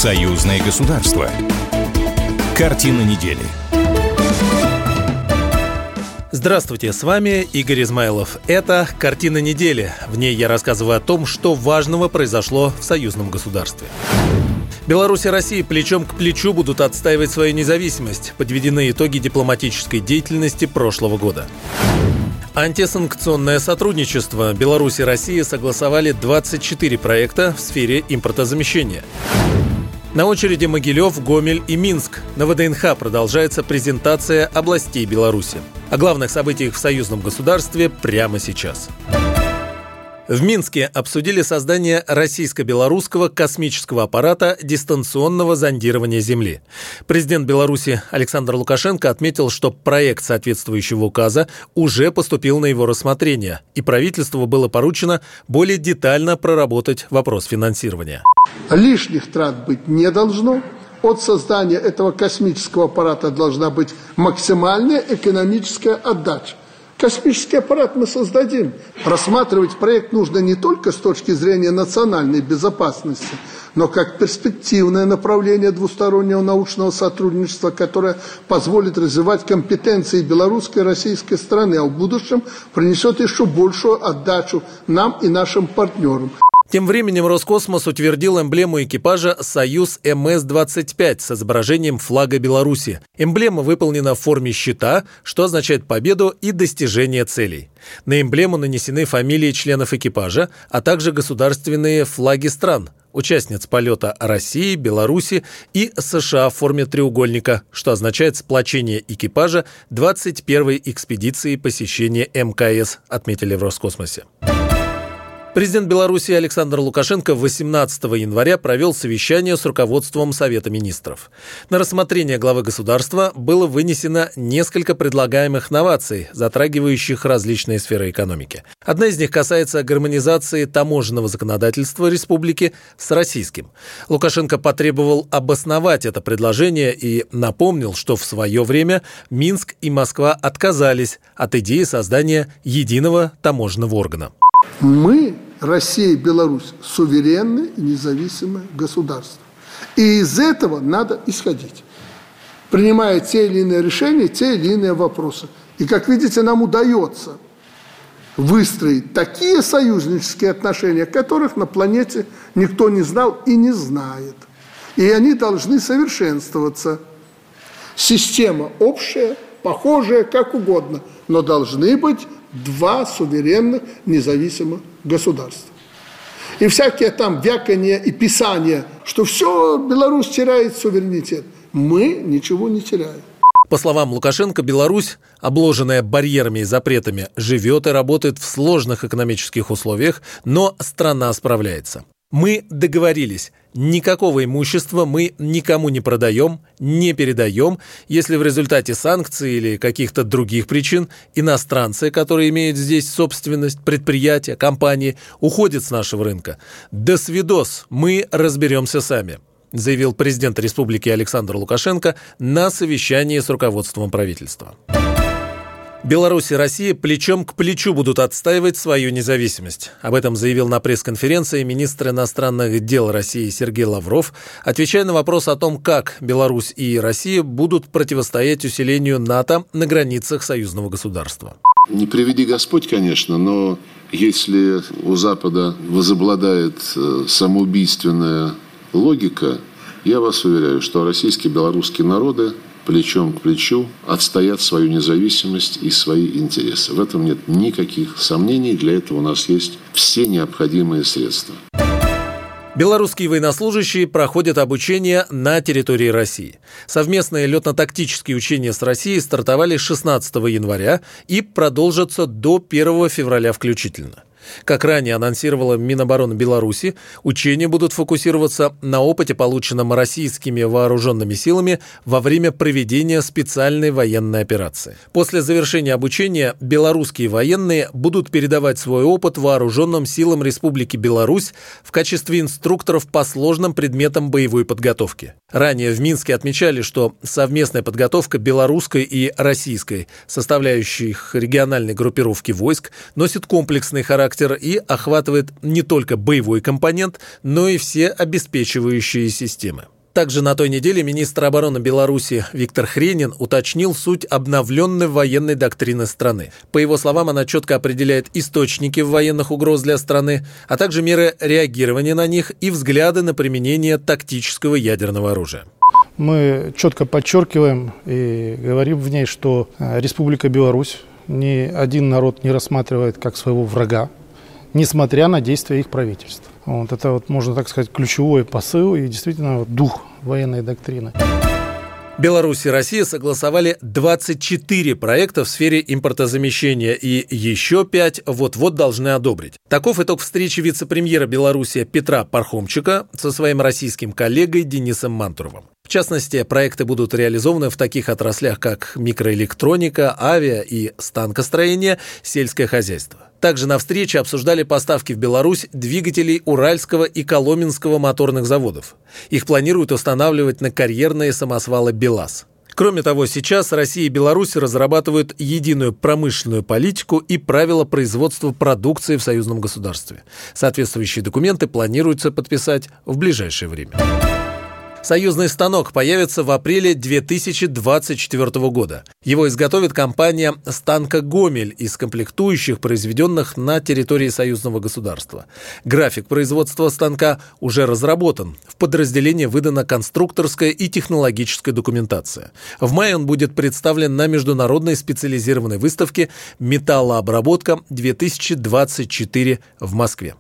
Союзное государство. Картина недели. Здравствуйте, с вами Игорь Измайлов. Это «Картина недели». В ней я рассказываю о том, что важного произошло в союзном государстве. Беларусь и Россия плечом к плечу будут отстаивать свою независимость. Подведены итоги дипломатической деятельности прошлого года. Антисанкционное сотрудничество. Беларусь и Россия согласовали 24 проекта в сфере импортозамещения. На очереди Могилев, Гомель и Минск. На ВДНХ продолжается презентация областей Беларуси. О главных событиях в союзном государстве прямо сейчас. В Минске обсудили создание российско-белорусского космического аппарата дистанционного зондирования Земли. Президент Беларуси Александр Лукашенко отметил, что проект соответствующего указа уже поступил на его рассмотрение, и правительству было поручено более детально проработать вопрос финансирования. Лишних трат быть не должно. От создания этого космического аппарата должна быть максимальная экономическая отдача. Космический аппарат мы создадим. Рассматривать проект нужно не только с точки зрения национальной безопасности, но как перспективное направление двустороннего научного сотрудничества, которое позволит развивать компетенции белорусской и российской страны, а в будущем принесет еще большую отдачу нам и нашим партнерам. Тем временем Роскосмос утвердил эмблему экипажа «Союз МС-25» с изображением флага Беларуси. Эмблема выполнена в форме щита, что означает победу и достижение целей. На эмблему нанесены фамилии членов экипажа, а также государственные флаги стран, участниц полета России, Беларуси и США в форме треугольника, что означает сплочение экипажа 21-й экспедиции посещения МКС, отметили в Роскосмосе. Президент Беларуси Александр Лукашенко 18 января провел совещание с руководством Совета министров. На рассмотрение главы государства было вынесено несколько предлагаемых новаций, затрагивающих различные сферы экономики. Одна из них касается гармонизации таможенного законодательства республики с российским. Лукашенко потребовал обосновать это предложение и напомнил, что в свое время Минск и Москва отказались от идеи создания единого таможенного органа. Мы, Россия и Беларусь, суверенные и независимые государства. И из этого надо исходить, принимая те или иные решения, те или иные вопросы. И, как видите, нам удается выстроить такие союзнические отношения, которых на планете никто не знал и не знает. И они должны совершенствоваться. Система общая, похожая, как угодно, но должны быть два суверенных независимых государства. И всякие там вякания и писания, что все, Беларусь теряет суверенитет. Мы ничего не теряем. По словам Лукашенко, Беларусь, обложенная барьерами и запретами, живет и работает в сложных экономических условиях, но страна справляется. Мы договорились, никакого имущества мы никому не продаем, не передаем, если в результате санкций или каких-то других причин иностранцы, которые имеют здесь собственность, предприятия, компании, уходят с нашего рынка. До свидос, мы разберемся сами, заявил президент республики Александр Лукашенко на совещании с руководством правительства. Беларусь и Россия плечом к плечу будут отстаивать свою независимость. Об этом заявил на пресс-конференции министр иностранных дел России Сергей Лавров, отвечая на вопрос о том, как Беларусь и Россия будут противостоять усилению НАТО на границах союзного государства. Не приведи Господь, конечно, но если у Запада возобладает самоубийственная логика, я вас уверяю, что российские и белорусские народы плечом к плечу отстоят свою независимость и свои интересы. В этом нет никаких сомнений. Для этого у нас есть все необходимые средства. Белорусские военнослужащие проходят обучение на территории России. Совместные летно-тактические учения с Россией стартовали 16 января и продолжатся до 1 февраля включительно. Как ранее анонсировала Минобороны Беларуси, учения будут фокусироваться на опыте, полученном российскими вооруженными силами во время проведения специальной военной операции. После завершения обучения белорусские военные будут передавать свой опыт вооруженным силам Республики Беларусь в качестве инструкторов по сложным предметам боевой подготовки. Ранее в Минске отмечали, что совместная подготовка белорусской и российской составляющих региональной группировки войск носит комплексный характер и охватывает не только боевой компонент, но и все обеспечивающие системы. Также на той неделе министр обороны Беларуси Виктор Хренин уточнил суть обновленной военной доктрины страны. По его словам, она четко определяет источники военных угроз для страны, а также меры реагирования на них и взгляды на применение тактического ядерного оружия. Мы четко подчеркиваем и говорим в ней, что Республика Беларусь ни один народ не рассматривает как своего врага, несмотря на действия их правительства. Это можно так сказать, ключевой посыл и действительно дух военной доктрины. Беларусь и Россия согласовали 24 проекта в сфере импортозамещения и еще 5 вот-вот должны одобрить. Таков итог встречи вице-премьера Беларуси Петра Пархомчика со своим российским коллегой Денисом Мантуровым. В частности, проекты будут реализованы в таких отраслях, как микроэлектроника, авиа и станкостроение, сельское хозяйство. Также на встрече обсуждали поставки в Беларусь двигателей Уральского и Коломенского моторных заводов. Их планируют устанавливать на карьерные самосвалы БелАЗ. Кроме того, сейчас Россия и Беларусь разрабатывают единую промышленную политику и правила производства продукции в союзном государстве. Соответствующие документы планируется подписать в ближайшее время. Союзный станок появится в апреле 2024 года. Его изготовит компания «Станка-Гомель» из комплектующих, произведенных на территории союзного государства. График производства станка уже разработан. В подразделении выдана конструкторская и технологическая документация. В мае он будет представлен на международной специализированной выставке «Металлообработка-2024» в Москве.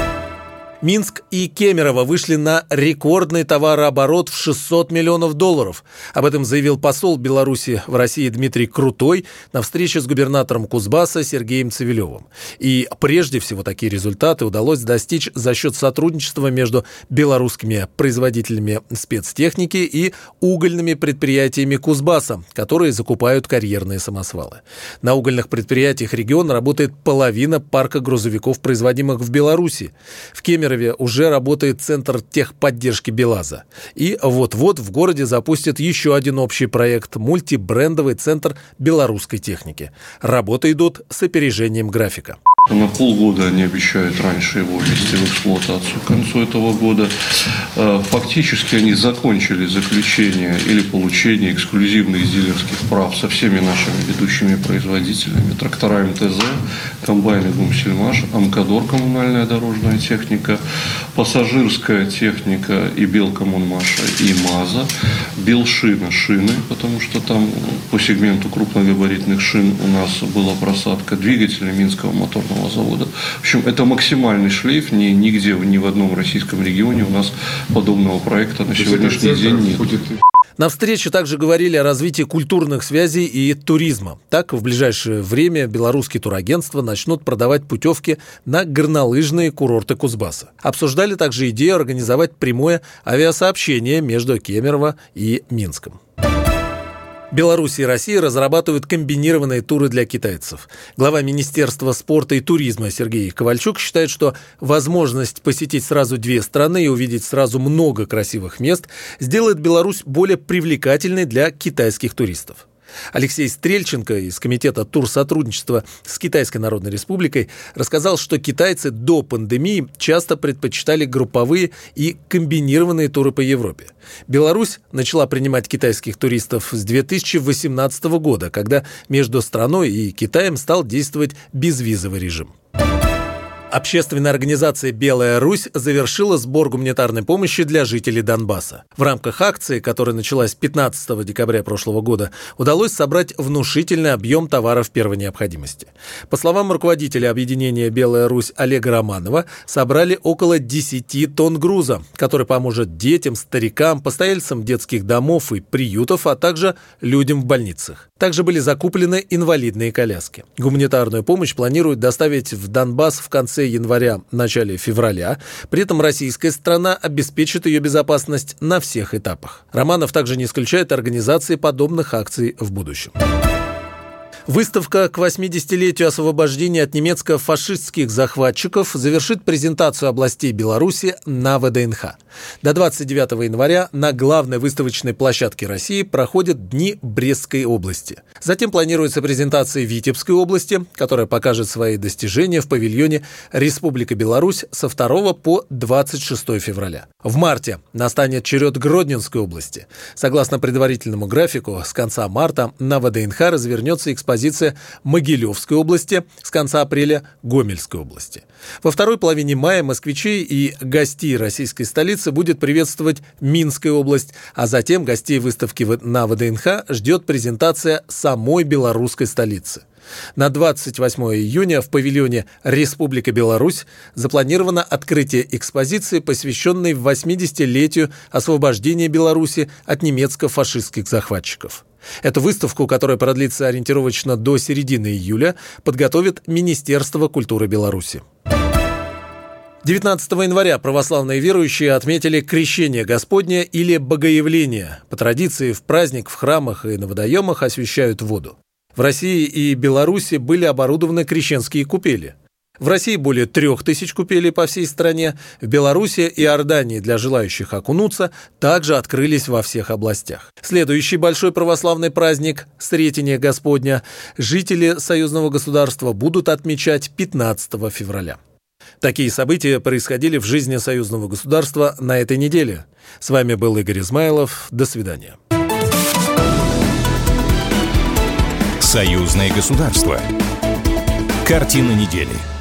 Минск и Кемерово вышли на рекордный товарооборот в $600 миллионов. Об этом заявил посол Беларуси в России Дмитрий Крутой на встрече с губернатором Кузбасса Сергеем Цивилевым. И прежде всего такие результаты удалось достичь за счет сотрудничества между белорусскими производителями спецтехники и угольными предприятиями Кузбасса, которые закупают карьерные самосвалы. На угольных предприятиях региона работает половина парка грузовиков, производимых в Беларуси. В Кемерово уже работает центр техподдержки БелАЗа. И вот-вот в городе запустят еще один общий проект – мультибрендовый центр белорусской техники. Работы идут с опережением графика. На полгода они обещают раньше его ввести в эксплуатацию к концу этого года. Фактически они закончили заключение или получение эксклюзивных дилерских прав со всеми нашими ведущими производителями. Трактора МТЗ, комбайны Гумсельмаш, Амкадор коммунальная дорожная техника, пассажирская техника и Белкоммунмаша и МАЗа, Белшина шины, потому что там по сегменту крупногабаритных шин у нас была просадка, двигателей Минского моторного завода. В общем, это максимальный шлейф, нигде, ни в одном российском регионе у нас подобного проекта на сегодняшний день нет. На встрече также говорили о развитии культурных связей и туризма. Так, в ближайшее время белорусские турагентства начнут продавать путевки на горнолыжные курорты Кузбасса. Обсуждали также идею организовать прямое авиасообщение между Кемерово и Минском. Беларусь и Россия разрабатывают комбинированные туры для китайцев. Глава Министерства спорта и туризма Сергей Ковальчук считает, что возможность посетить сразу две страны и увидеть сразу много красивых мест сделает Беларусь более привлекательной для китайских туристов. Алексей Стрельченко из Комитета турсотрудничества с Китайской Народной Республикой рассказал, что китайцы до пандемии часто предпочитали групповые и комбинированные туры по Европе. Беларусь начала принимать китайских туристов с 2018 года, когда между страной и Китаем стал действовать безвизовый режим. Общественная организация «Белая Русь» завершила сбор гуманитарной помощи для жителей Донбасса. В рамках акции, которая началась 15 декабря прошлого года, удалось собрать внушительный объем товаров первой необходимости. По словам руководителя объединения «Белая Русь» Олега Романова, собрали около 10 тонн груза, который поможет детям, старикам, постояльцам детских домов и приютов, а также людям в больницах. Также были закуплены инвалидные коляски. Гуманитарную помощь планируют доставить в Донбасс в конце января, начале февраля. При этом российская сторона обеспечит ее безопасность на всех этапах. Романов также не исключает организации подобных акций в будущем. Выставка к 80-летию освобождения от немецко-фашистских захватчиков завершит презентацию областей Беларуси на ВДНХ. До 29 января на главной выставочной площадке России проходят Дни Брестской области. Затем планируется презентация Витебской области, которая покажет свои достижения в павильоне «Республика Беларусь» со 2 по 26 февраля. В марте настанет черед Гродненской области. Согласно предварительному графику, с конца марта на ВДНХ развернется экспозиция Могилевской области, с конца апреля Гомельской области. Во второй половине мая москвичей и гостей российской столицы будет приветствовать Минская область, а затем гостей выставки на ВДНХ ждет презентация самой белорусской столицы. На 28 июня в павильоне «Республика Беларусь» запланировано открытие экспозиции, посвященной 80-летию освобождения Беларуси от немецко-фашистских захватчиков. Эту выставку, которая продлится ориентировочно до середины июля, подготовит Министерство культуры Беларуси. 19 января православные верующие отметили Крещение Господне или Богоявление. По традиции в праздник в храмах и на водоемах освящают воду. В России и Беларуси были оборудованы крещенские купели. В России более 3000 купелей по всей стране, в Беларуси и Иордании для желающих окунуться также открылись во всех областях. Следующий большой православный праздник – Сретение Господня жители союзного государства будут отмечать 15 февраля. Такие события происходили в жизни союзного государства на этой неделе. С вами был Игорь Измайлов. До свидания. Союзное государство. Картина недели.